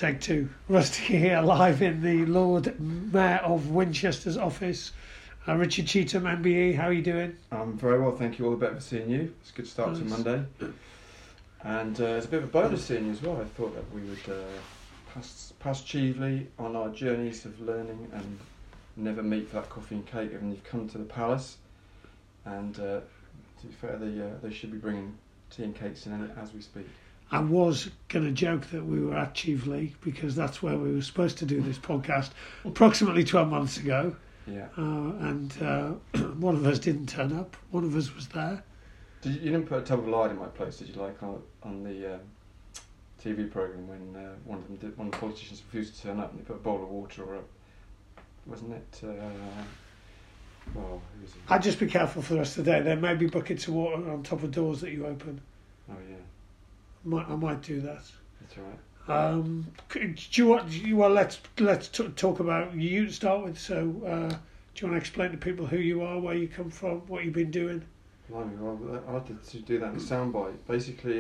Take two. Rusty here, live in the Lord Mayor of Winchester's office. Richard Cheetham, MBE, how are you doing? I'm very well, thank you. All the better for seeing you. It's a good start to Monday. And it's a bit of a bonus seeing you as well. I thought that we would pass Cheveley on our journeys of learning and never meet for that coffee and cake. And you've come to the palace, and to be fair, they should be bringing tea and cakes in as we speak. I was going to joke that we were at Cheveley because that's where we were supposed to do this podcast approximately 12 months ago. Yeah. And one of us didn't turn up. One of us was there. You didn't put a tub of lard in my place, did you? Like on the TV programme when one of the politicians refused to turn up and they put a bowl of water or wasn't it? Well, who was it? I'd just be careful for the rest of the day. There may be buckets of water on top of doors that you open. Oh yeah. I might do that. That's all right. Let's talk about you to start with. So, do you want to explain to people who you are, where you come from, what you've been doing? Blimey, well, I like to do that in a soundbite. Basically,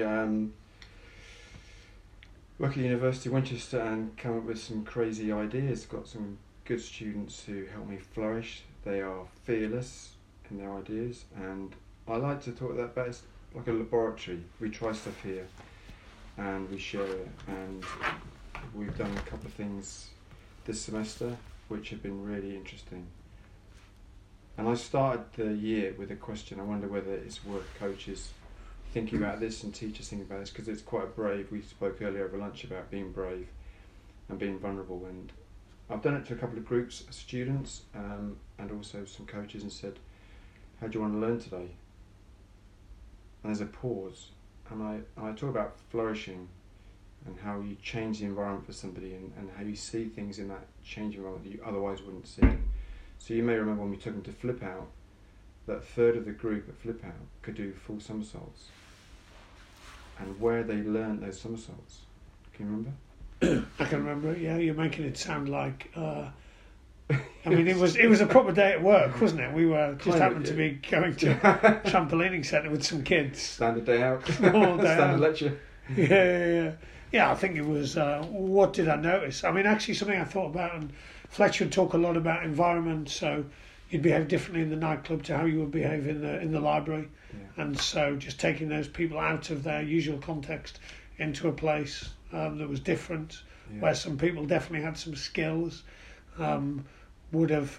work at the University of Winchester and come up with some crazy ideas. Got some good students who help me flourish. They are fearless in their ideas, and I like to talk about that. It's like a laboratory. We try stuff here, and we share it. And we've done a couple of things this semester, which have been really interesting. And I started the year with a question. I wonder whether it's worth coaches thinking about this and teachers thinking about this, because it's quite brave. We spoke earlier over lunch about being brave and being vulnerable, and I've done it to a couple of groups of students and also some coaches, and said, how do you want to learn today? And there's a pause, and I talk about flourishing and how you change the environment for somebody, and how you see things in that changing environment that you otherwise wouldn't see. So you may remember when we took them to Flip Out, that a third of the group at Flip Out could do full somersaults. And where they learned those somersaults, can you remember? I can remember it, yeah. You're making it sound like... I mean, it was a proper day at work, wasn't it? We were just happened to be going to a trampolining centre with some kids. Standard day out. All day Standard out. lecture. Yeah, I think it was, what did I notice? I mean, actually something I thought about, and Fletcher would talk a lot about environment, so you'd behave differently in the nightclub to how you would behave in the library. Yeah. And so just taking those people out of their usual context into a place that was different, where some people definitely had some skills, would have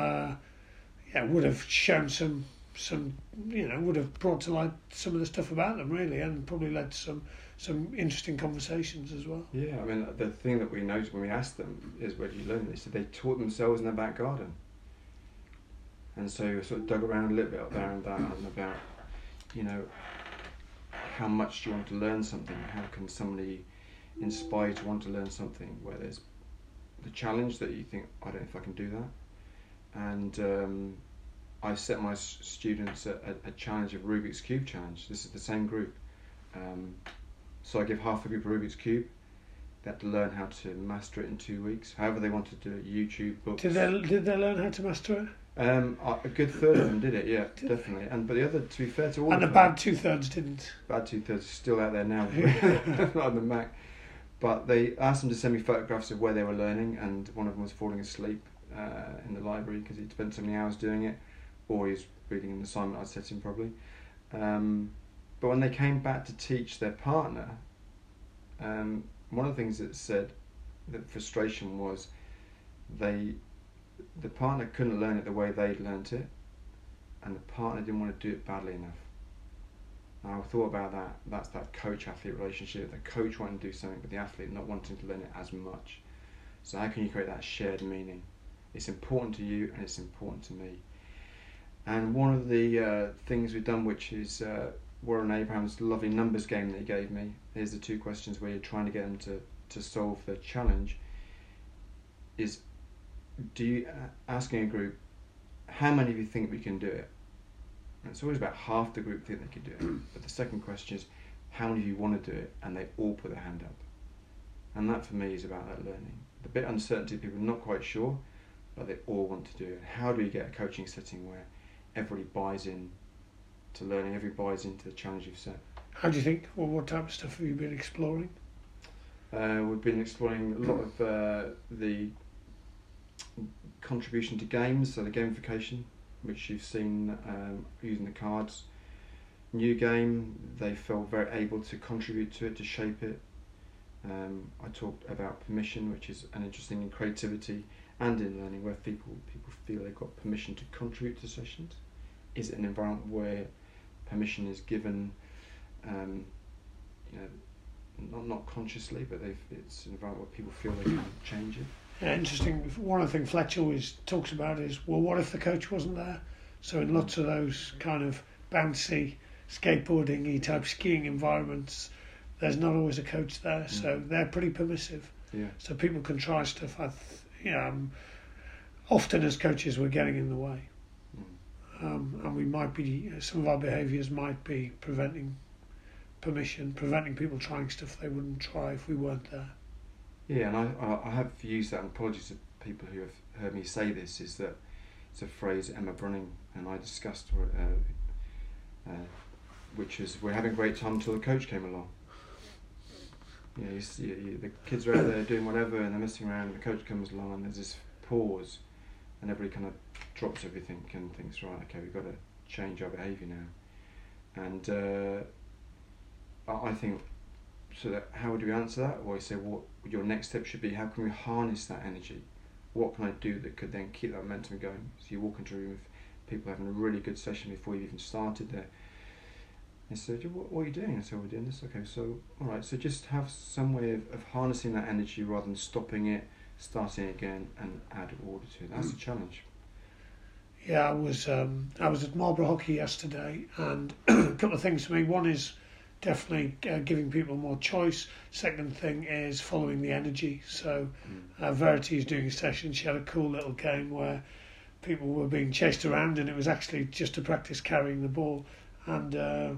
shown some would have brought to light some of the stuff about them, really, and probably led to some interesting conversations as well. Yeah, I mean, the thing that we noticed when we asked them is, where do you learn? They said they taught themselves in their back garden. And so we sort of dug around a little bit up there and that, and about, how much do you want to learn something? How can somebody inspire you to want to learn something, where there's the challenge that you think, I don't know if I can do that. And I set my students a challenge of Rubik's Cube challenge. This is the same group. So I give half a group a Rubik's Cube. They had to learn how to master it in 2 weeks. However they wanted to do it, YouTube, books. Did they learn how to master it? A good third of them did it, yeah, definitely. But the other, to be fair to all of them... And the bad 2/3 didn't? Bad 2/3 is still out there now, not on the Mac. But they asked them to send me photographs of where they were learning, and one of them was falling asleep in the library because he'd spent so many hours doing it, or he was reading an assignment I'd set him probably. But when they came back to teach their partner, one of the things that said that frustration was the partner couldn't learn it the way they'd learnt it, and the partner didn't want to do it badly enough. Now, I thought about that. That's that coach-athlete relationship. The coach wanting to do something, but the athlete not wanting to learn it as much. So how can you create that shared meaning? It's important to you, and it's important to me. And one of the things we've done, which is Warren Abraham's lovely numbers game that he gave me. Here's the 2 questions where you're trying to get them to solve the challenge. Is asking a group, how many of you think we can do it? And it's always about half the group think they can do it. But the second question is, how many of you want to do it? And they all put their hand up. And that for me is about that learning. The bit of uncertainty, people are not quite sure, but they all want to do it. How do we get a coaching setting where everybody buys in to learning, everybody buys into the challenge you've set? How do you think? Well, what type of stuff have you been exploring? We've been exploring a lot of the contribution to games, so the gamification, which you've seen using the cards. New game, they felt very able to contribute to it, to shape it. I talked about permission, which is an interesting in creativity and in learning, where people feel they've got permission to contribute to sessions. Is it an environment where permission is given, not consciously, but it's an environment where people feel they can change it? Yeah, interesting. One of the things Fletcher always talks about is, well, what if the coach wasn't there? So in lots of those kind of bouncy, skateboarding-y type skiing environments, there's not always a coach there, so they're pretty permissive. Yeah. So people can try stuff. Often as coaches, we're getting in the way, and we might be. Some of our behaviours might be preventing people trying stuff they wouldn't try if we weren't there. Yeah, and I have used that, and apologies to people who have heard me say this, is that it's a phrase Emma Brunning and I discussed, which is, we're having a great time until the coach came along. You see, the kids are out there doing whatever and they're messing around, and the coach comes along and there's this pause and everybody kind of drops everything and thinks, right, okay, we've got to change our behaviour now. And I think, so that how do we answer that? Or I say, what your next step should be, how can we harness that energy? What can I do that could then keep that momentum going? So you walk into a room with people having a really good session before you've even started there. And so, what are you doing? I said, we're doing this. Okay, so, all right, so just have some way of harnessing that energy rather than stopping it, starting again, and add order to it. That's a challenge. Yeah, I was at Marlborough Hockey yesterday, and a couple of things for me. One is definitely giving people more choice. Second thing is following the energy. So Verity is doing a session. She had a cool little game where people were being chased around, and it was actually just to practice carrying the ball. And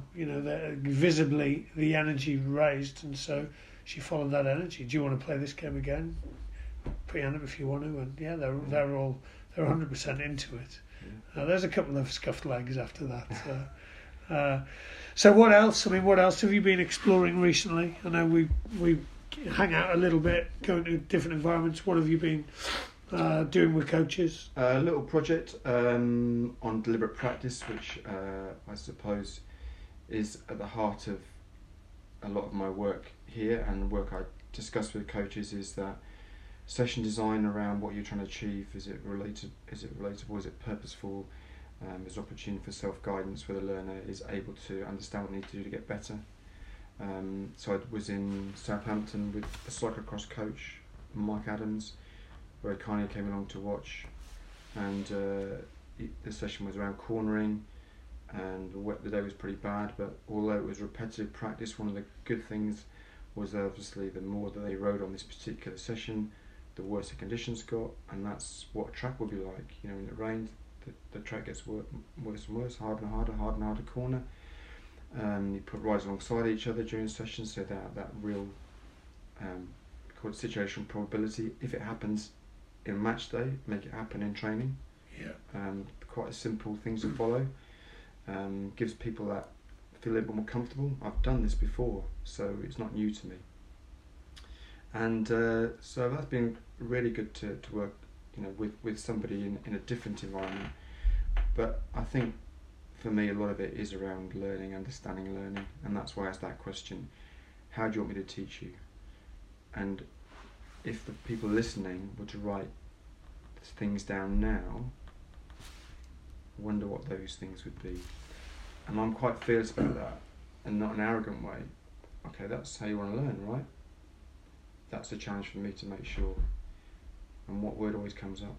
visibly the energy raised, and so she followed that energy. Do you want to play this game again? Put your hand up if you want to. And yeah, they're 100% into it. There's a couple of scuffed legs after that. So what else? I mean, what else have you been exploring recently? I know we hang out a little bit, go into different environments. What have you been doing with coaches? A little project on deliberate practice, which I suppose is at the heart of a lot of my work here, and the work I discuss with coaches is that session design around what you're trying to achieve. Is it relatable? Is it purposeful? There's opportunity for self-guidance where the learner is able to understand what they need to do to get better. So I was in Southampton with a cyclocross coach, Mike Adams, where he kindly came along to watch, and the session was around cornering, and the day was pretty bad, but although it was repetitive practice, one of the good things was obviously the more that they rode on this particular session, the worse the conditions got, and that's what a track will be like. You know, when it rains, the track gets worse and worse, harder and harder corner. You put rides alongside each other during sessions, so that real called situational probability. If it happens in match day, make it happen in training. Yeah. Quite a simple things to follow. Gives people that feel a little bit more comfortable. I've done this before, so it's not new to me. And so that's been really good to work, with somebody in a different environment. But I think for me, a lot of it is around learning, understanding learning, and that's why I asked that question: how do you want me to teach you? And if the people listening were to write things down now, I wonder what those things would be. And I'm quite fearless about that, and not an arrogant way. Okay, that's how you want to learn, right? That's a challenge for me to make sure. And what word always comes up?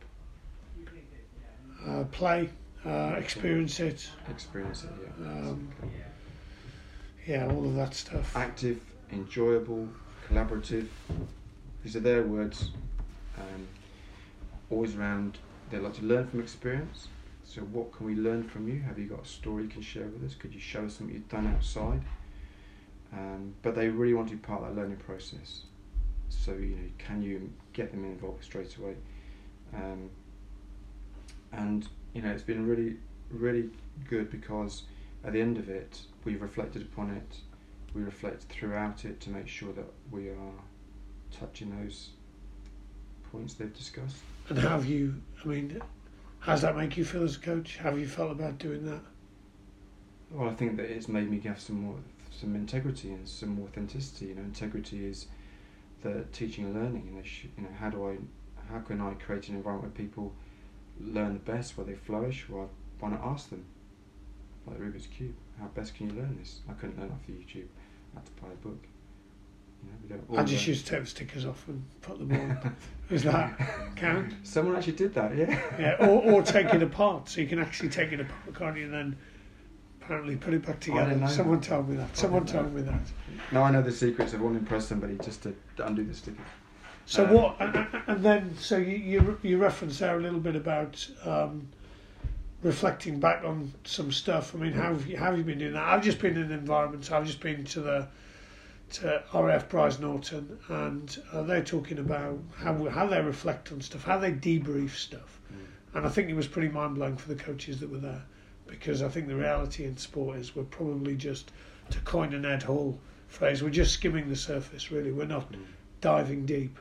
Play, experience it. Experience it, yeah. Yeah, all of that stuff. Active, enjoyable, collaborative. These are their words. Always around, they like to learn from experience. So what can we learn from you? Have you got a story you can share with us? Could you show us something you've done outside? But they really want to be part of that learning process. So can you get them involved straight away? And it's been really, really good, because at the end of it, we've reflected upon it. We reflect throughout it to make sure that we are touching those points they've discussed. And how does that make you feel as a coach? How have you felt about doing that? Well, I think that it's made me have some integrity and some more authenticity. Integrity is the teaching and learning. How can I create an environment where people learn the best, where they flourish? Well, why not ask them? Like Rubik's Cube, how best can you learn this? I couldn't learn off the YouTube. I had to buy a book. I just used to take the stickers off and put them on. Does that count? Someone actually did that, yeah. Yeah, or take it apart, so you can actually take it apart, can't you? And then apparently put it back together. Someone told me that. No, I know the secrets. I want to impress somebody just to undo the stickers. So so you referenced there a little bit about reflecting back on some stuff. I mean, how have you been doing that? I've just been in environments. I've just been to RAF Bryce Norton, and they're talking about how they reflect on stuff, how they debrief stuff. And I think it was pretty mind-blowing for the coaches that were there, because I think the reality in sport is we're probably just, to coin an Ed Hall phrase, we're just skimming the surface, really. We're not diving deep.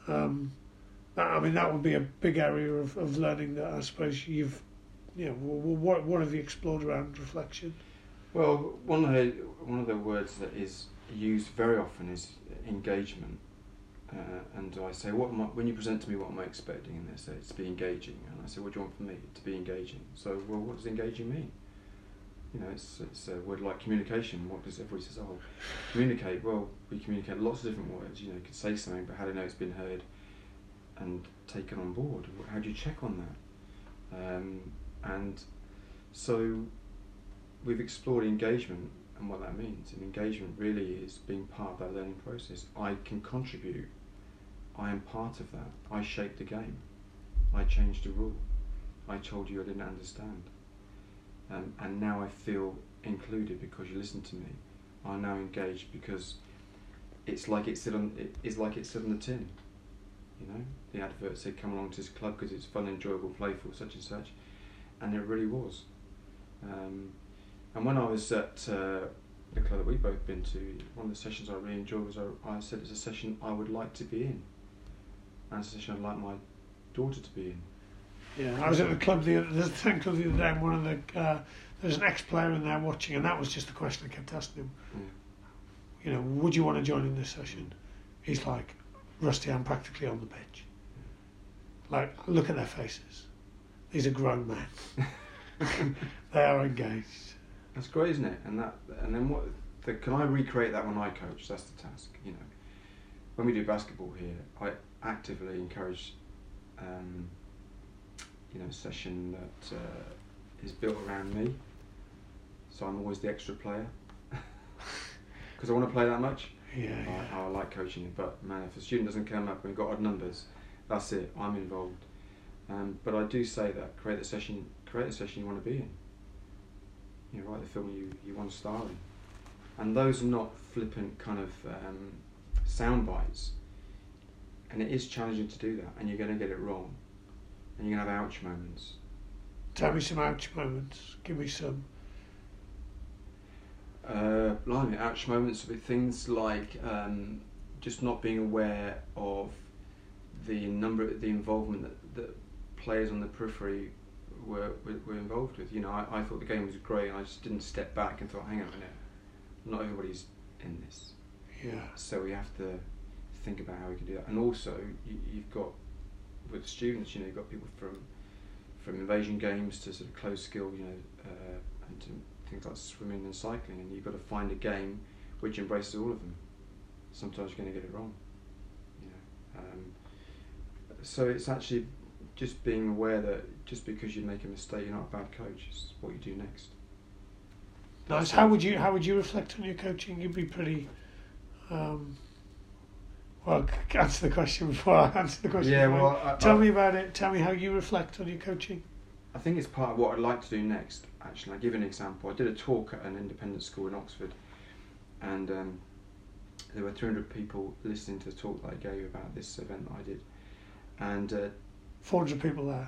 That would be a big area of learning that I suppose what have you explored around reflection? Well, one of the words that is used very often is engagement, and I say, when you present to me, what am I expecting? And they say it's to be engaging, and I say, what do you want from me? To be engaging. So, well, what does engaging mean? It's a word like communication. What does everybody says? Oh, communicate. Well, we communicate lots of different words. You could say something, but how do you know it's been heard and taken on board? How do you check on that? And so we've explored engagement and what that means. And engagement really is being part of that learning process. I can contribute. I am part of that. I shaped the game. I changed the rule. I told you I didn't understand. And now I feel included because you listened to me. I'm now engaged because it's like it said on the tin. The advert said, "Come along to this club because it's fun, enjoyable, playful, such and such," and it really was. And when I was at the club that we've both been to, one of the sessions I really enjoyed was I said it's a session I would like to be in, and it's a session I'd like my daughter to be in. Yeah, I was at the club the other day, and one of the there's an ex-player in there watching, and that was just the question I kept asking him. Would you want to join in this session? He's like, Rusty, I'm practically on the pitch. Like, look at their faces. These are grown men. They are engaged. That's great, isn't it? And then can I recreate that when I coach? That's the task. When we do basketball here, I actively encourage a session that is built around me. So I'm always the extra player because I want to play that much. I like coaching it, but man, if a student doesn't come up and we've got odd numbers, that's it. I'm involved. But I do say that create the session you want to be in. Write the film you want to star in, and those are not flippant kind of sound bites. And it is challenging to do that, and you're going to get it wrong, and you're going to have ouch moments. Tell me some ouch moments. Give me some. Ouch moments with things like just not being aware of the involvement that players on the periphery were involved with. I thought the game was great, and I just didn't step back and thought, hang on a minute, not everybody's in this. Yeah. So we have to think about how we can do that. And also, you've got with students, you've got people from invasion games to sort of closed skill, and to things like swimming and cycling, and you've got to find a game which embraces all of them. Sometimes you're going to get it wrong. So it's actually just being aware that just because you make a mistake, you're not a bad coach. It's what you do next. Nice. How would you reflect on your coaching? You'd be pretty. Answer the question before I answer the question. Yeah, tell me about it. Tell me how you reflect on your coaching. I think it's part of what I'd like to do next. Actually, I'll give you an example. I did a talk at an independent school in Oxford, and there were 300 people listening to the talk that I gave about this event that I did, and 400 people there.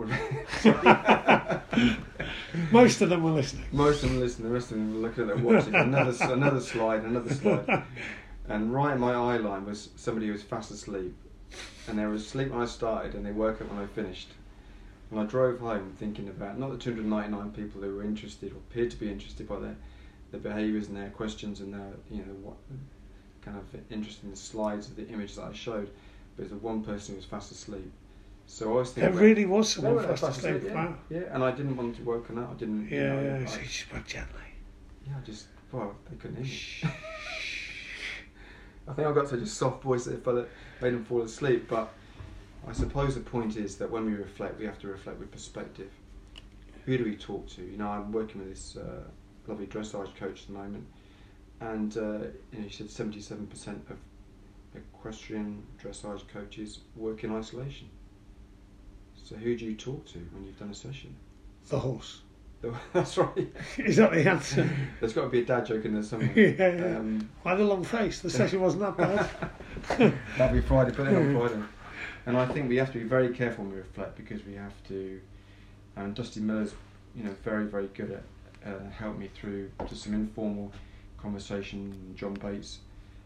400. Most of them were listening. Most of them were listening. The rest of them were looking at their watches. Another slide. And right in my eye line was somebody who was fast asleep. And they were asleep when I started and they woke up when I finished. And I drove home thinking about not the 299 people who were interested or appeared to be interested by their behaviours and their questions and their, what kind of interest in the slides of the image that I showed, but it was the one person who was fast asleep. So I was thinking. There really was someone fast asleep. Yeah, Wow. yeah, and I didn't want to woken up. I didn't. Yeah, so you just spoke gently. Yeah, they couldn't hear me. I think I got such a soft voice that it made them fall asleep. But I suppose the point is that when we reflect, we have to reflect with perspective. Who do we talk to? I'm working with this lovely dressage coach at the moment, and he said 77% of equestrian dressage coaches work in isolation. So who do you talk to when you've done a session? The horse. That's right. Is that the answer? There's got to be a dad joke in there somewhere. Yeah. Why the long face? The session wasn't that bad. That'll be Friday, put it on Friday. And I think we have to be very careful when we reflect, because we have to. And Dusty Miller's, very, very good at helped me through just some informal conversation. John Bates,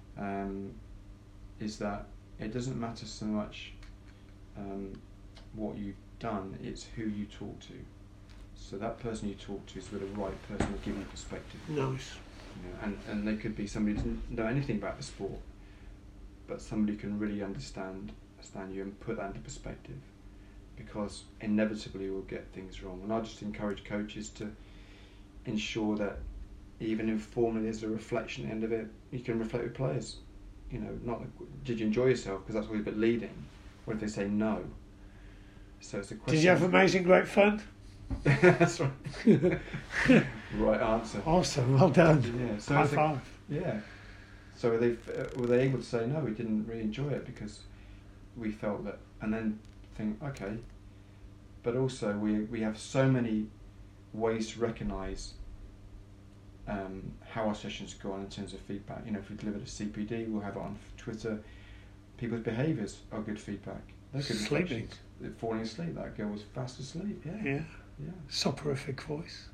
is that it doesn't matter so much what you've done; it's who you talk to. So that person you talk to is with the right person to give you perspective. Nice. And they could be somebody who doesn't know anything about the sport, but somebody who can really understand you and put that into perspective, because inevitably we'll get things wrong. And I just encourage coaches to ensure that even informally there's a reflection at the end of it. You can reflect with players. Not did you enjoy yourself, because that's always a bit leading. What if they say no? So it's a question. Did you have amazing, great fun? That's right. Right answer. Awesome, well done. Yeah. So High five. Yeah. So were they able to say no? We didn't really enjoy it because we felt that, and then think okay. But also we have so many ways to recognise how our sessions go on in terms of feedback. If we delivered a CPD, we'll have it on Twitter. People's behaviours are good feedback. They're good Sleeping. Falling asleep. That girl was fast asleep. Yeah. Soporific voice.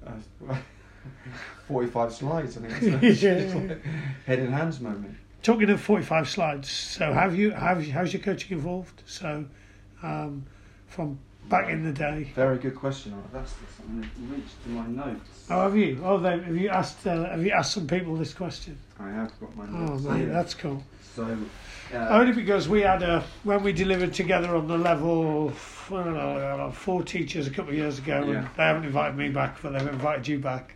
45 slides, I think that's head in hands moment. Talking of 45 slides, so how's your coaching evolved? So from back in the day. Very good question. That's something that reached to my notes. Oh, have you? Oh, have you asked some people this question? I have got my notes. Oh, mate, that's cool. So only because we had when we delivered together on the level, 4 teachers a couple of years ago, and they haven't invited me back, but they've invited you back.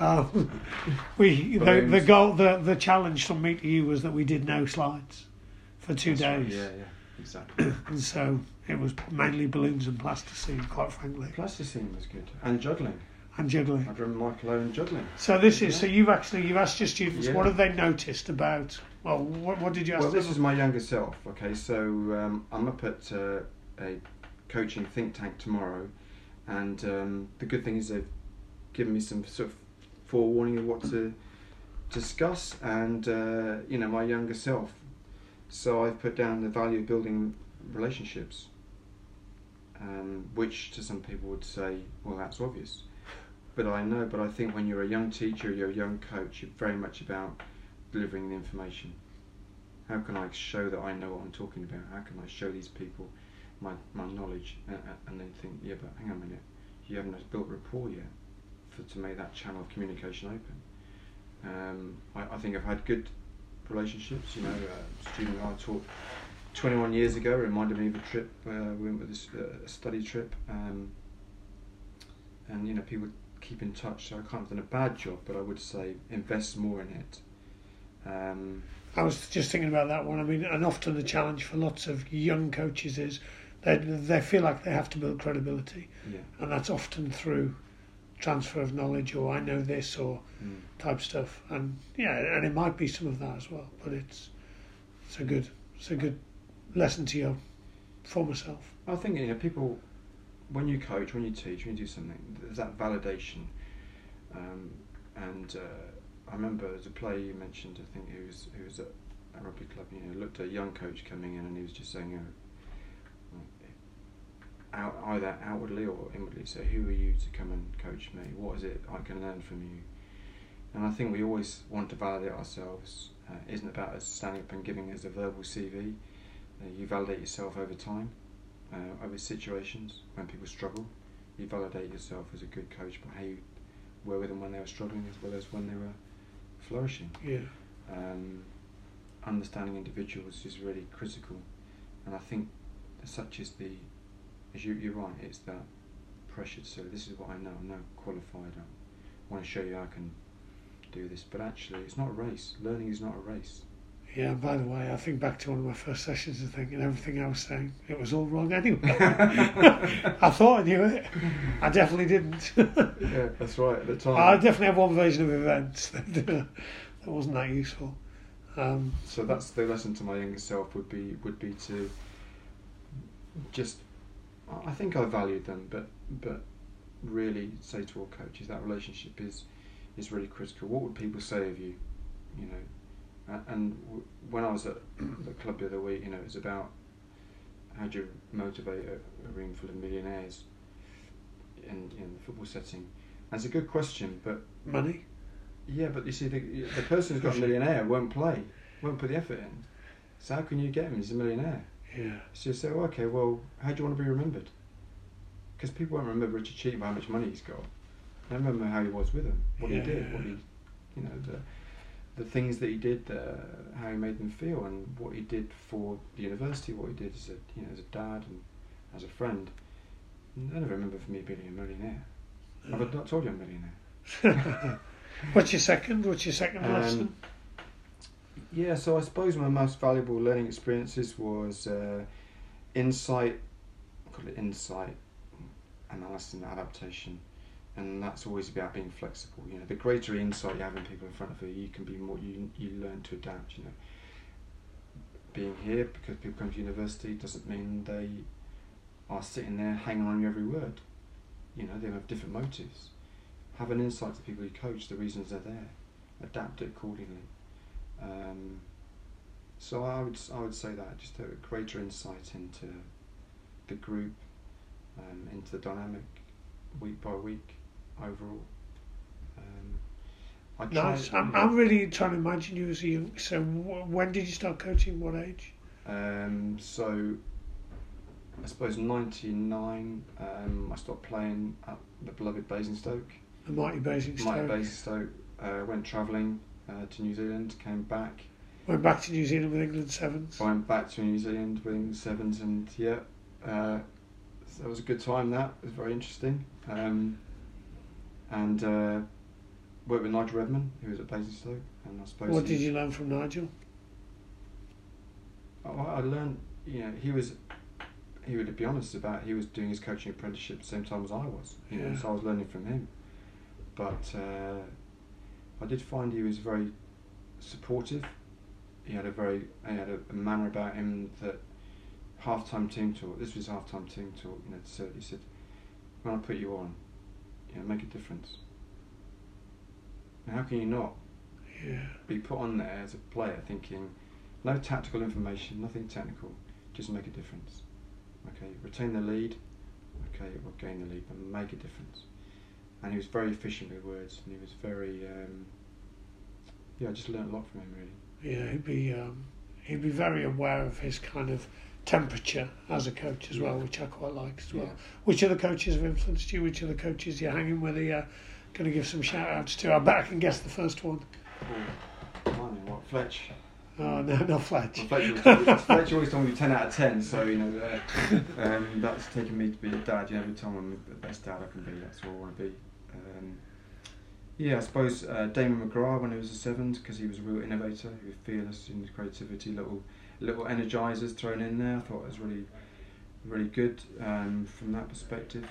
The goal, the challenge from me to you was that we did no slides for 2 days. Right. Yeah, exactly. And so it was mainly balloons and plasticine, quite frankly. Plasticine was good, and juggling. And juggling. I've run Michael Owen juggling. So this is so you've asked your students what have they noticed about. Well, what did you ask? Well, this is my younger self. Okay, so I'm up at a coaching think tank tomorrow, and the good thing is they've given me some sort of forewarning of what to discuss, and my younger self. So I've put down the value of building relationships, which to some people would say, well, that's obvious. But I think when you're a young teacher, you're a young coach, you're very much about delivering the information. How can I show that I know what I'm talking about? How can I show these people my knowledge? And they think, yeah, but hang on a minute, you haven't built rapport yet to make that channel of communication open. I think I've had good relationships. A student I taught 21 years ago reminded me of a trip. We went with a study trip, and people keep in touch. So I can't have done a bad job, but I would say invest more in it. I was just thinking about that one. I mean, and often the challenge for lots of young coaches is they feel like they have to build credibility, and that's often through transfer of knowledge or I know this or type stuff, and and it might be some of that as well. But it's a good lesson to your former self. I think people, when you coach, when you teach, when you do something, there's that validation, and I remember there's a player you mentioned, I think, who was at a rugby club, looked at a young coach coming in and he was just saying, either outwardly or inwardly, so who are you to come and coach me? What is it I can learn from you? And I think we always want to validate ourselves, isn't about us standing up and giving us a verbal CV. You validate yourself over time, over situations. When people struggle, you validate yourself as a good coach by how you were with them when they were struggling as well as when they were flourishing. Yeah. Understanding individuals is really critical, and I think such is you're right, it's that pressure to say, this is what I know, I'm now qualified, I want to show you I can do this, but actually it's not a race. Learning is not a race. Yeah, and by the way, I think back to one of my first sessions and thinking everything I was saying, it was all wrong anyway. I thought I knew it. I definitely didn't. Yeah, that's right, at the time. I definitely have one version of events that wasn't that useful. So that's the lesson to my younger self would be to just, I think I valued them, but really say to all coaches that relationship is really critical. What would people say of you, you know? And when I was at the club the other week, you know, it was about how do you motivate a room full of millionaires in the football setting. And it's a good question, but Money? yeah, but you see, the person who's got a millionaire won't play, won't put the effort in. So how can you get him? He's a millionaire. Yeah. So you say, well, okay, well, how do you want to be remembered? Because people won't remember Richard Cheetham, how much money he's got. They remember how he was with them, what he did, what he, you know, the things that he did, how he made them feel, and what he did for the university, what he did as as a dad and as a friend. They never remember for me being a millionaire. I've not told you I'm a millionaire. What's your second lesson? Yeah, so I suppose my most valuable learning experiences was insight, I call it insight, analysis and adaptation, and that's always about being flexible. You know, the greater insight you have in people in front of you, you can be more. You learn to adapt. You know, being here because people come to university doesn't mean they are sitting there hanging on your every word. You know, they have different motives. Have an insight to people you coach, the reasons they're there. Adapt it accordingly. So I would say that, just a greater insight into the group, into the dynamic, week by week, overall. Nice. I'm really trying to imagine you as a young. So when did you start coaching? What age? So I suppose 99. I stopped playing at the beloved Basingstoke. The mighty Basingstoke. Mighty Basingstoke. Went travelling to New Zealand. Came back. Went back to New Zealand with England Sevens. Went back to New Zealand with England Sevens, and yeah, that was a good time. That was very interesting. And worked with Nigel Redman, who was at Basingstoke, and I suppose. What did you learn from Nigel? I learned, you know, he would be honest about, he was doing his coaching apprenticeship at the same time as I was, you know, so I was learning from him. But I did find he was very supportive. He had a manner about him that half-time team talk. This was half-time team talk. You know, so he said, "When I put you on, you know, make a difference." And how can you not be put on there as a player, thinking no tactical information, nothing technical, just make a difference. Okay, retain the lead. Okay, or gain the lead, but make a difference. And he was very efficient with words, and he was very. I just learned a lot from him, really. Yeah, he'd be very aware of his kind of temperature as a coach as well, which I quite like as well. Yeah. Which other coaches have influenced you? Which other coaches you're hanging with? Are you going to give some shout outs to? I bet I can guess the first one. What, Fletch? Oh no, not Fletch. Well, Fletch always told me 10 out of 10, so you know that's taken me to be a dad. You know, every time I'm the best dad I can be, that's all I want to be. I suppose Damon McGrath when he was a sevens, because he was a real innovator. He was fearless in his creativity. Little energizers thrown in there. I thought it was really, really good from that perspective.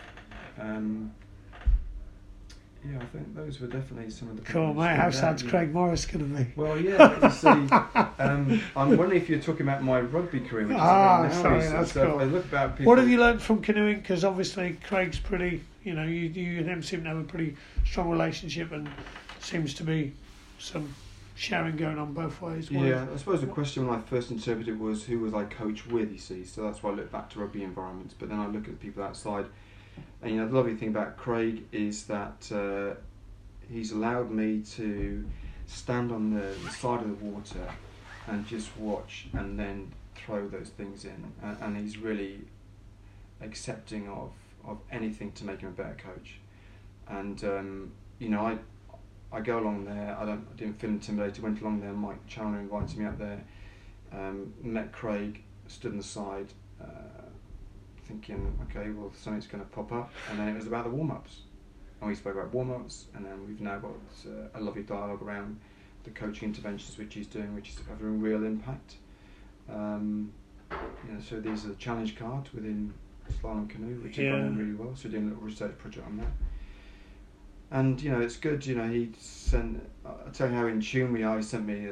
I think those were definitely some of the. Cool, mate. How sad's Craig Morris going to be? Well, yeah. You see, I'm wondering if you're talking about my rugby career. Which is sorry, that's cool. I look about people. What have you learned from canoeing? Because obviously Craig's pretty. You know, you and him seem to have a pretty strong relationship, and seems to be some sharing going on both ways. I suppose the question when I first interpreted was who was I coach with. You see, so that's why I look back to rugby environments. But then I look at the people outside. And you know, the lovely thing about Craig is that he's allowed me to stand on the side of the water and just watch and then throw those things in. And he's really accepting of anything to make him a better coach. And you know, I go along there. I didn't feel intimidated. Went along there. Mike Chandler invited me up there. Met Craig. Stood on the side, thinking, okay, well, something's going to pop up. And then it was about the warm-ups. And we spoke about warm-ups, and then we've now got a lovely dialogue around the coaching interventions which he's doing, which is having real impact. You know, so these are the challenge cards within slalom canoe, which are going really well. So we're doing a little research project on that. And you know, it's good. You know, he sent. I'll tell you how in tune we are. He sent me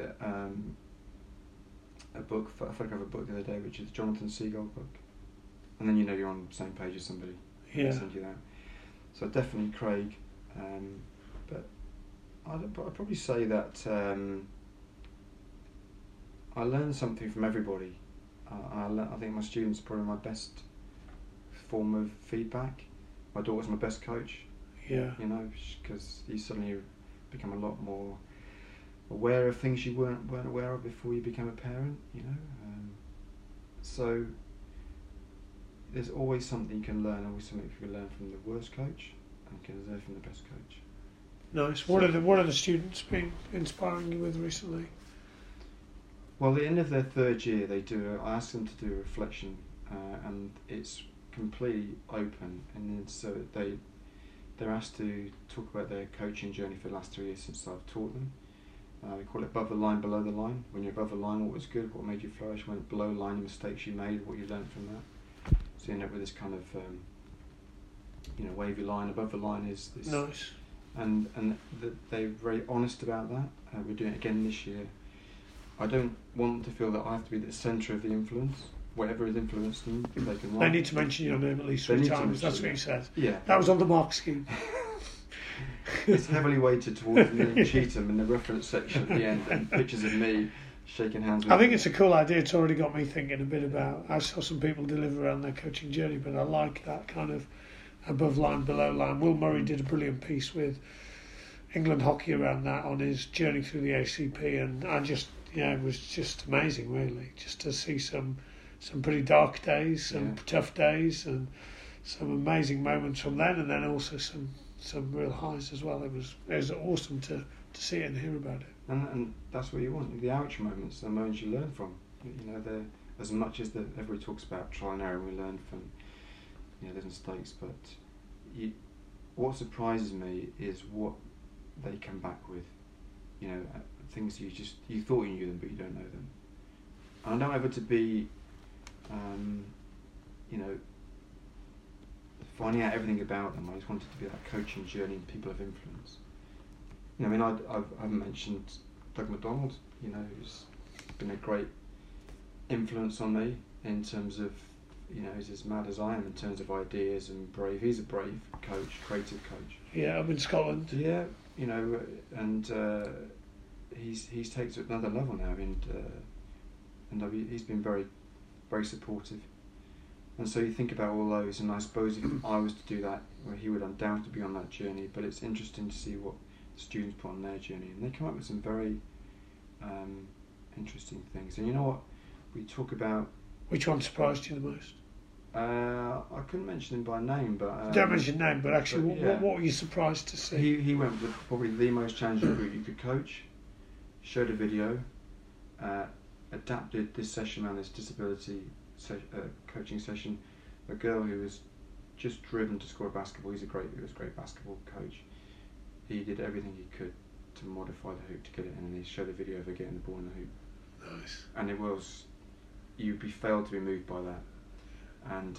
a book, a photograph book the other day, which is the Jonathan Seagold book. And then you know you're on the same page as somebody. Yeah. Send you that. So definitely Craig, but I'd probably say that I learn something from everybody. I think my students are probably my best form of feedback. My daughter's my best coach. Yeah. You know, because you suddenly become a lot more aware of things you weren't aware of before you became a parent. You know, so there's always something you can learn. Always something you can learn from the worst coach, and you can learn from the best coach. Nice. So, What are the students been inspiring you with recently? Well, at the end of their third year, I ask them to do a reflection, and it's completely open, and then so they're asked to talk about their coaching journey for the last 3 years since I've taught them. We call it above the line, below the line. When you're above the line, what was good, what made you flourish. When below the line, the mistakes you made, what you learned from that. So you end up with this kind of, you know, wavy line. Above the line is this. Nice. And they're very honest about that. We're doing it again this year. I don't want to feel that I have to be the centre of the influence. Whatever has influenced them, they can. They need to mention your name at least 3 times. That's what you said. Yeah. That was on the mark scheme. It's heavily weighted towards me and Cheatham in the reference section at the end, and pictures of me shaking hands with I think it's a cool idea. It's already got me thinking a bit about. I saw some people deliver around their coaching journey, but I like that kind of above line, below line. Will Murray did a brilliant piece with England Hockey around that on his journey through the ACP, and I just, it was just amazing, really, just to see some pretty dark days, some tough days, and some amazing moments from then, and then also some real highs as well. It was awesome to see it and hear about it. And that's what you want, the ouch moments, the moments you learn from. You know, they're as much as everybody talks about trial and error, we learn from, those mistakes, but what surprises me is what they come back with. Things you thought you knew them, but you don't know them. And I don't ever to be, finding out everything about them. I just wanted to be that coaching journey and people of influence. I haven't mentioned Doug McDonald, who's been a great influence on me in terms of, he's as mad as I am in terms of ideas and brave. He's a brave coach, creative coach. Yeah, I'm in Scotland. Yeah, and he's taken it to another level now, and he's been very, very supportive. And so you think about all those, and I suppose if I was to do that, well, he would undoubtedly be on that journey. But it's interesting to see what the students put on their journey, and they come up with some very interesting things. And you know what? We talk about. Which one surprised you the most? I couldn't mention him by name, but don't mention name, but actually, what were you surprised to see? He went with probably the most challenging route you could coach. Showed a video, adapted this session around this disability coaching session. A girl who was just driven to score a basketball. He was a great basketball coach. He did everything he could to modify the hoop to get it in, and he showed a video of her getting the ball in the hoop. Nice. And it was, you'd be failed to be moved by that. And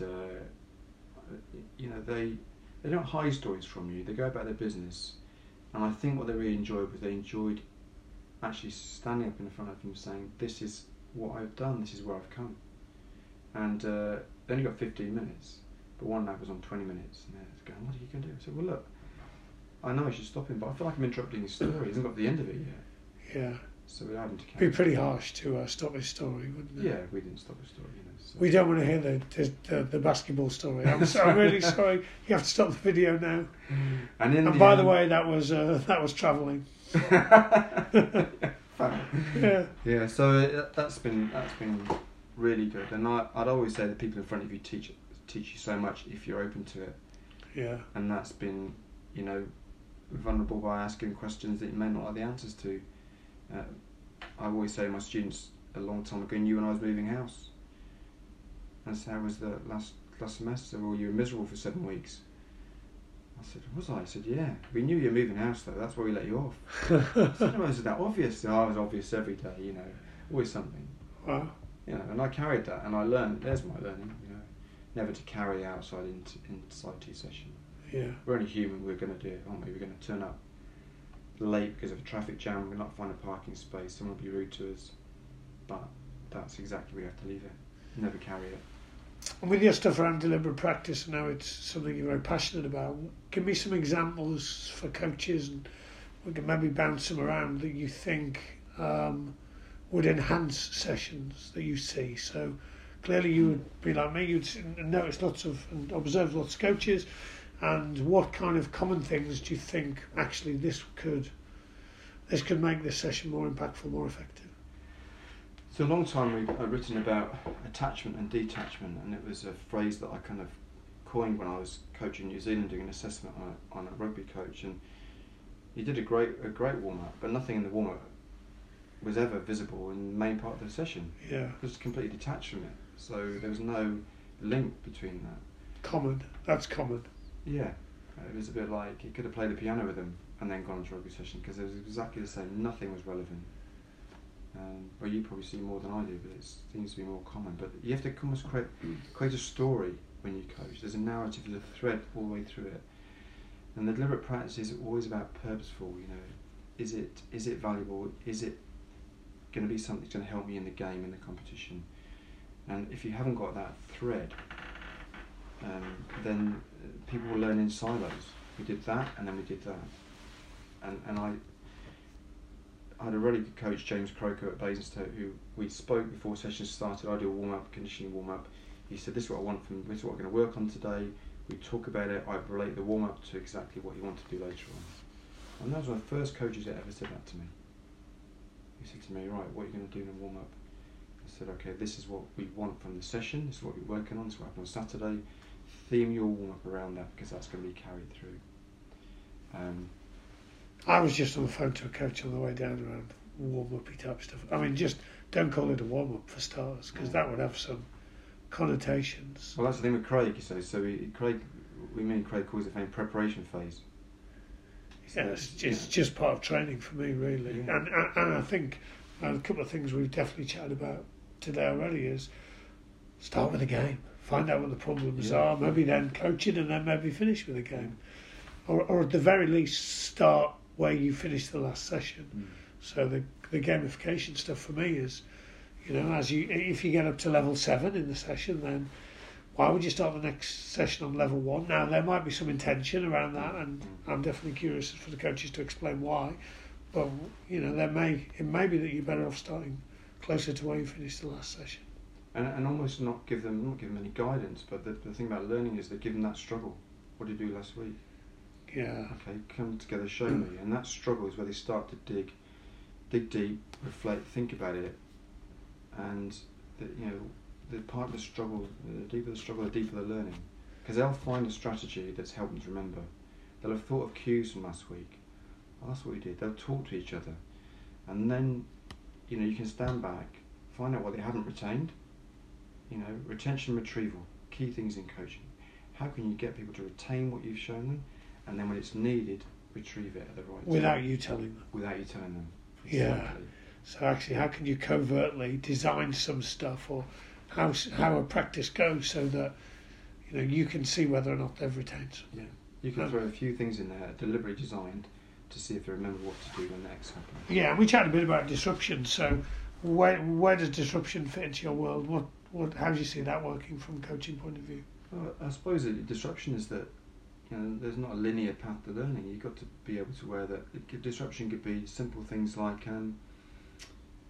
they don't hide stories from you. They go about their business, and I think what they really enjoyed was they enjoyed actually standing up in front of him saying, "This is what I've done. This is where I've come." And they only got 15 minutes, but one lap was on 20 minutes, and they're going, "What are you going to do?" I said, "Well, look, I know I should stop him, but I feel like I'm interrupting his story. He hasn't got to the end of it yet." Yeah. So we're having to It'd be pretty harsh to stop his story, wouldn't it? Yeah, we didn't stop the story. So. We don't want to hear the basketball story. I'm really sorry. You have to stop the video now. And by the way, that was travelling. Yeah. So that's been really good, and I'd always say that people in front of you teach you so much if you're open to it. Yeah. And that's been, vulnerable by asking questions that you may not have the answers to. I always say to my students a long time ago, knew when I was moving house. And so how was the last semester? Well, you were miserable for 7 weeks. I said, was I? I said, yeah. We knew you were moving house though, that's why we let you off. I said, no, is it that obvious? I was obvious every day, always something. Wow. And I carried that, and I learned, there's my learning, never to carry outside inside tea session. Yeah. We're only human, we're going to do it, aren't we? We're going to turn up late because of a traffic jam, we're not find a parking space, someone will be rude to us, but that's exactly where we have to leave it. Never carry it. And with your stuff around deliberate practice, and now it's something you're very passionate about, give me some examples for coaches, and we can maybe bounce them around that you think would enhance sessions that you see. So clearly you would be like me, you'd notice and observe lots of coaches, and what kind of common things do you think actually this could make this session more impactful, more effective? So a long time I've written about attachment and detachment, and it was a phrase that I kind of coined when I was coaching New Zealand, doing an assessment on a rugby coach, and he did a great warm-up, but nothing in the warm-up was ever visible in the main part of the session. Yeah. It was completely detached from it, so there was no link between that. Common. That's common. Yeah. It was a bit like he could have played the piano with them and then gone into a rugby session, because it was exactly the same. Nothing was relevant. Well, you probably see more than I do, but it seems to be more common. But you have to almost create a story when you coach. There's a narrative, there's a thread all the way through it. And the deliberate practice is always about purposeful. Is it valuable? Is it going to be something that's going to help me in the game, in the competition? And if you haven't got that thread, then people will learn in silos. We did that, and then we did that. And I had a really good coach, James Croker at Basingstoke, who we spoke before sessions started. I do a warm-up, conditioning warm-up. He said, this is what I want from, this is what we're going to work on today. We talk about it, I relate the warm-up to exactly what you want to do later on. And that was one of the first coaches that ever said that to me. He said to me, right, what are you going to do in a warm-up? I said, okay, this is what we want from the session, this is what we're working on, this is what happened on Saturday. Theme your warm-up around that, because that's going to be carried through. I was just on the phone to a coach on the way down around warm-up-y type stuff. I mean, just don't call it a warm-up for starters, because that would have some connotations. Well, that's the thing with Craig, he says. So Craig calls it a preparation phase. Yeah, it's just part of training for me, really. Yeah. And I think a couple of things we've definitely chatted about today already is start with a game, find out what the problems are, maybe then coach it, and then maybe finish with a game. Or at the very least start where you finished the last session. So the gamification stuff for me is, if you get up to level 7 in the session, then why would you start the next session on level 1? Now there might be some intention around that, and I'm definitely curious for the coaches to explain why. But it may be that you're better off starting closer to where you finished the last session. And almost not give them any guidance. But the thing about learning is they give them that struggle. What did you do last week? Yeah. Okay, come together, show me. And that struggle is where they start to dig deep, reflect, think about it, and the part of the struggle, the deeper the struggle, the deeper the learning, because they'll find a strategy that's helped them to remember. They'll have thought of cues from last week. Oh, that's what we did. They'll talk to each other, and then you can stand back, find out what they haven't retained. Retention, retrieval, key things in coaching. How can you get people to retain what you've shown them? And then when it's needed, retrieve it at the right time. Without you telling them. Without you telling them. Exactly. Yeah. So actually, how can you covertly design some stuff, or how a practice goes, so that you can see whether or not they've retained something. Yeah. You can throw a few things in there, deliberately designed, to see if they remember what to do when next happens. Yeah, and we chatted a bit about disruption. So where does disruption fit into your world? How do you see that working from a coaching point of view? Well, I suppose disruption is that there's not a linear path to learning. You've got to be able to aware that disruption could be simple things like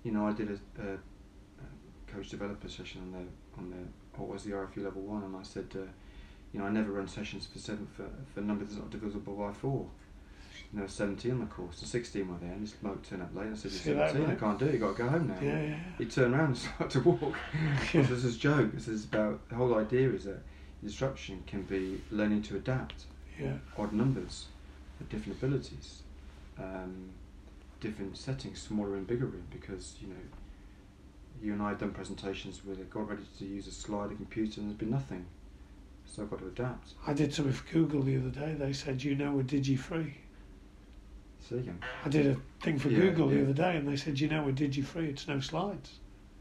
I did a coach developer session on the what was the RFU level 1, and I said, I never run sessions for a number that's not divisible by 4. There were 17 on the course, and 16 were there, and this bloke turned up late. I said, "You're 17, I can't do it. You've got to go home now." Yeah. He turned around and started to walk. This is a joke. This is about the whole idea is that disruption can be learning to adapt. Yeah. Odd numbers, different abilities, different settings, smaller and bigger room, because you and I have done presentations where they got ready to use a slide, a computer, and there's been nothing. So I've got to adapt. I did something for Google the other day. They said, we're digi-free. See again. I did a thing for Google the other day, and they said, we're digi-free. It's no slides.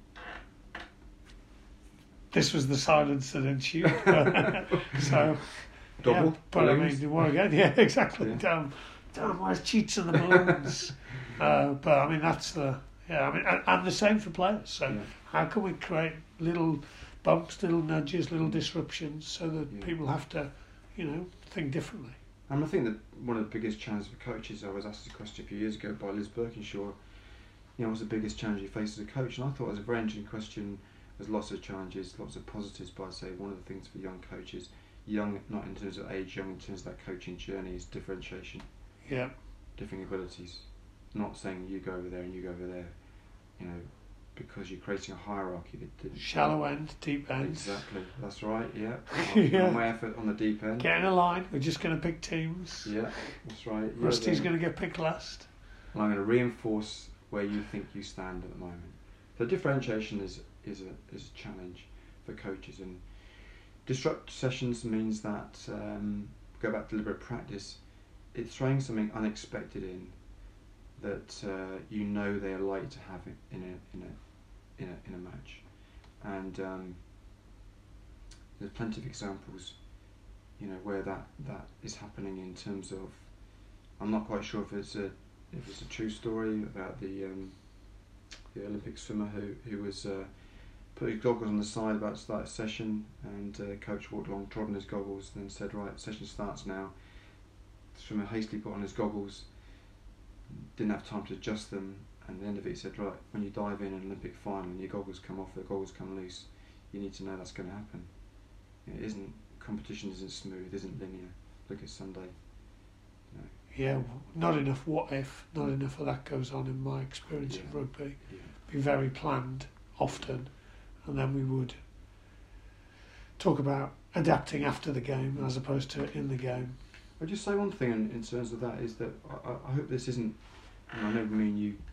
This was the silence that ensued. So, double. But I mean, what again? Yeah, exactly. Yeah. Damn, where's cheats and the balloons? But I mean, that's the and the same for players. So how can we create little bumps, little nudges, little disruptions, so that people have to, think differently? And I think that one of the biggest challenges for coaches, I was asked this question a few years ago by Liz Birkinshaw, what's the biggest challenge you face as a coach? And I thought it was a very interesting question. There's lots of challenges, lots of positives, but I'd say one of the things for young coaches, young not in terms of age, young in terms of that coaching journey, is differentiation. Yeah. Different abilities. Not saying you go over there and you go over there, because you're creating a hierarchy that shallow end, deep end. Exactly, that's right, yeah. Yeah. My effort on the deep end. Get in a line, we're just going to pick teams. Yeah, that's right. Rusty's going to get picked last. And I'm going to reinforce where you think you stand at the moment. So differentiation is a challenge for coaches, and disrupt sessions means that, go back to deliberate practice, it's throwing something unexpected in that they are likely to have it in a match, and there's plenty of examples, where that is happening. In terms of, I'm not quite sure if it's a true story about the Olympic swimmer who was put his goggles on the side about to start a session, and coach walked along, trod on his goggles, and then said, "Right, session starts now." The swimmer hastily put on his goggles, didn't have time to adjust them, and at the end of it he said, "Right, when you dive in an Olympic final and your goggles come off, the goggles come loose, you need to know that's going to happen. Competition isn't smooth, isn't linear. Look at Sunday." Yeah, not enough what if, not enough of that goes on in my experience of rugby. Yeah. Be very planned often, and then we would talk about adapting after the game as opposed to in the game. I'll just say one thing in terms of that, is that I hope this isn't, I know me and you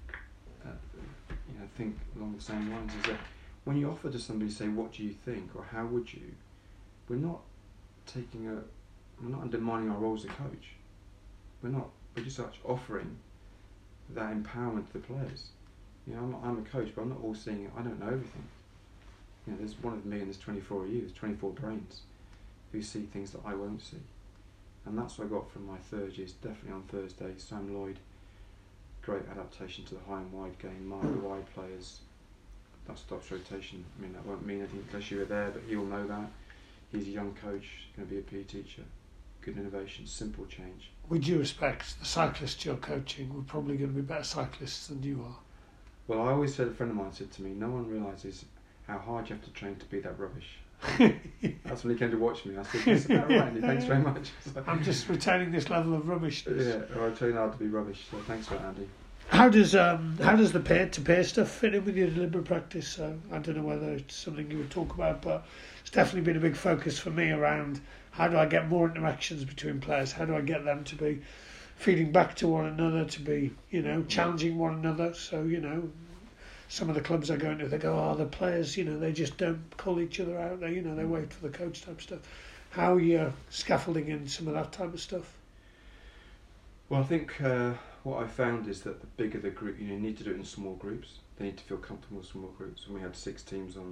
think along the same lines, is that when you offer to somebody, say, "What do you think?" or "How would you?" we're not undermining our role as a coach. We're just offering that empowerment to the players. I'm a coach, but I'm not all seeing it. I don't know everything. There's one of me and there's 24 of you, there's 24 brains who see things that I won't see. And that's what I got from my third year, definitely on Thursday. Sam Lloyd, great adaptation to the high and wide game. Mark the wide players, that stops rotation. I mean, that won't mean anything unless you were there, but he'll know that. He's a young coach, going to be a PE teacher. Good innovation, simple change. With due respect, the cyclists you're coaching were probably going to be better cyclists than you are. Well, I always said, a friend of mine said to me, no one realises how hard you have to train to be that rubbish. That's when he came to watch me. I said, "That's about right, Andy. Thanks very much." I'm just retaining this level of rubbishness. Yeah, I train hard to be rubbish, so thanks for that, Andy. How does the peer-to-peer stuff fit in with your deliberate practice? So I don't know whether it's something you would talk about, but it's definitely been a big focus for me around how do I get more interactions between players? How do I get them to be feeding back to one another, to be, challenging one another? So, some of the clubs I go into, they go, the players, they just don't call each other out. They wait for the coach type stuff. How are you scaffolding in some of that type of stuff? Well, I think what I found is that the bigger the group, you need to do it in small groups. They need to feel comfortable with small groups. And we had 6 teams of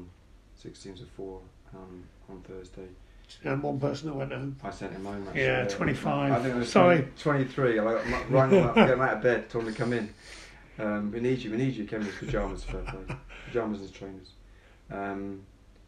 4 on Thursday. And one person that went home. I sent him home. Actually. Yeah, 25. I think it was Sorry. 23. I rang him up, get him out of bed, told him to come in. We need you. Came in his pyjamas, fair play. Pyjamas and trainers.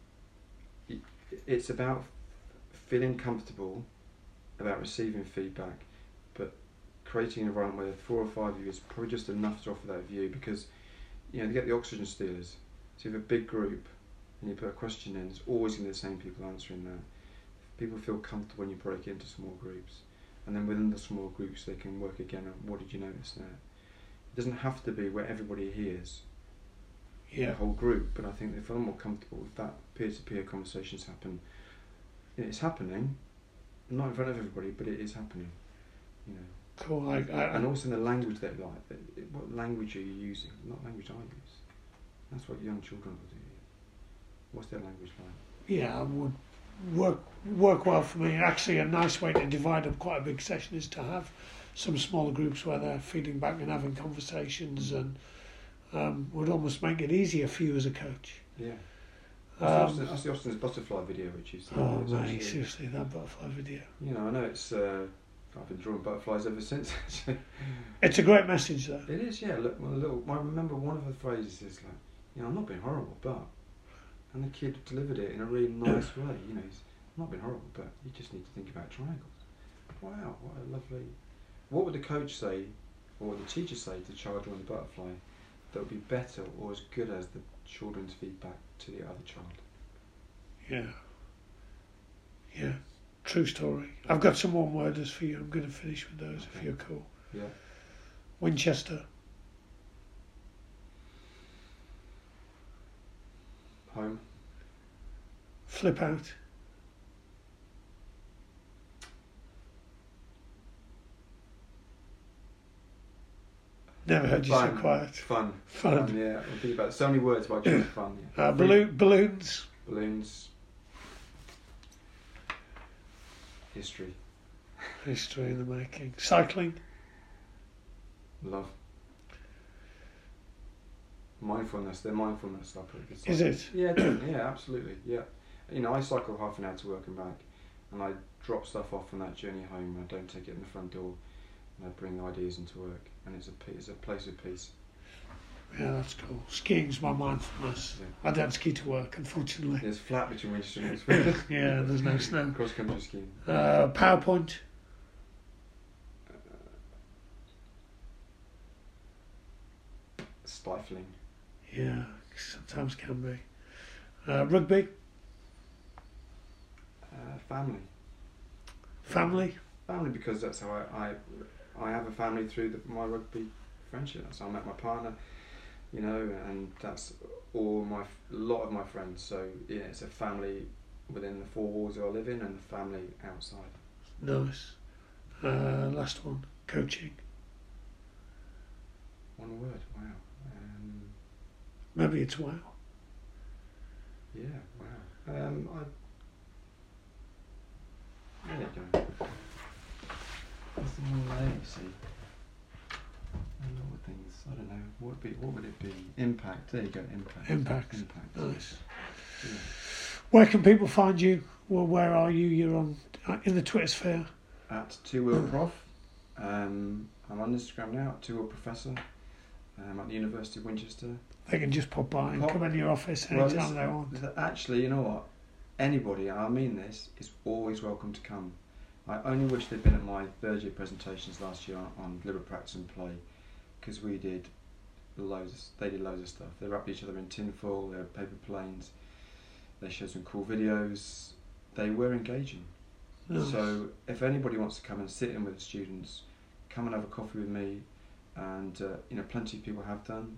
It's about feeling comfortable, about receiving feedback, but creating an environment where 4 or 5 of you is probably just enough to offer that view, because you know, they get the oxygen stealers. So you have a big group and you put a question in, it's always going to be the same people answering that. People feel comfortable when you break into small groups. And then within the small groups they can work again on what did you notice there. It doesn't have to be where everybody hears the whole group, but I think they feel more comfortable if that peer-to-peer conversations happen. It's happening, not in front of everybody, but it is happening. You know. Cool. And also in the language they like. What language are you using? Not language I use. That's what young children will do. What's their language like? Yeah, it would work well for me. Actually, a nice way to divide up quite a big session is to have some smaller groups where they're feeding back and having conversations, and would almost make it easier for you as a coach. Yeah. That's the Austin's butterfly video, which is. Oh, mate, seriously, that butterfly video. You know, I know it's. I've been drawing butterflies ever since. It's a great message, though. It is, yeah. Look, I remember one of the phrases is like, you know, I'm not being horrible, but, and the kid delivered it in a really nice way. You know, he's not being horrible, but you just need to think about triangles. Wow, what a lovely. What would the coach say, or the teacher say to the child drawing the butterfly, that would be better or as good as the children's feedback to the other child? Yeah. Yeah. True story. I've got some one-worders for you. I'm going to finish with those if you're cool. Yeah. Winchester. Home. Flip out. Never heard you so quiet. Fun. Fun. Yeah, I'm thinking about it. So many words, but I choose fun. Yeah. Balloons. Balloons. History. History in the making. Cycling. Love. Mindfulness. They're mindfulness. I put it. Is it? Yeah, yeah, absolutely. Yeah. You know, I cycle half an hour to work and back, and I drop stuff off on that journey home. I don't take it in the front door, and I bring ideas into work, and it's a place of peace. Yeah, that's cool. Skiing's my mindfulness. Yeah. I don't ski to work, unfortunately. There's flat between Winchester and Express. Yeah, there's no snow. Cross country skiing. PowerPoint. Stifling. Yeah, sometimes can be. Rugby. Family. Family. Family, because that's how I have a family through my rugby friendship. That's how I met my partner, you know, and that's a lot of my friends. So yeah, it's a family within the four walls I live in, and the family outside. Nice. Last one. Coaching. One word. Wow. Maybe it's wow. Yeah. Wow. There you go. What's the one legacy? A lot of things. I don't know. What would it be? Impact. There you go. Impact. Nice. Yeah. Where can people find you? Well, where are you? You're on in the Twitter sphere. At 2WheelProf. I'm on Instagram now at 2WheelProfessor. I'm at the University of Winchester. They can just pop by and come in your office anytime they want. Actually, you know what? Anybody, and I mean this, is always welcome to come. I only wish they'd been at my third year presentations last year on Liberal Practice and Play, because they did loads of stuff. They wrapped each other in tinfoil, they had paper planes, they showed some cool videos, they were engaging. Nice. So if anybody wants to come and sit in with the students, come and have a coffee with me, and you know, plenty of people have done,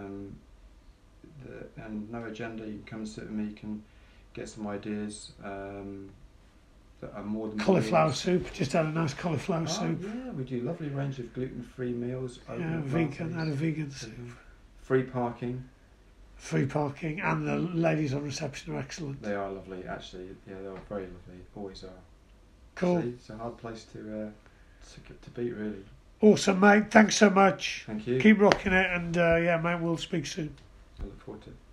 and no agenda, you can come and sit with me, you can get some ideas that are more than cauliflower soup. Just had a nice cauliflower soup. Yeah, we do lovely range of gluten-free meals. Yeah, vegan. Had a vegan soup. Free parking. And the ladies on reception are excellent. They are lovely, actually. Yeah, they are very lovely. Always are. Cool. See, it's a hard place to beat, really. Awesome, mate. Thanks so much. Thank you. Keep rocking it, and yeah, mate, we'll speak soon. I look forward to it.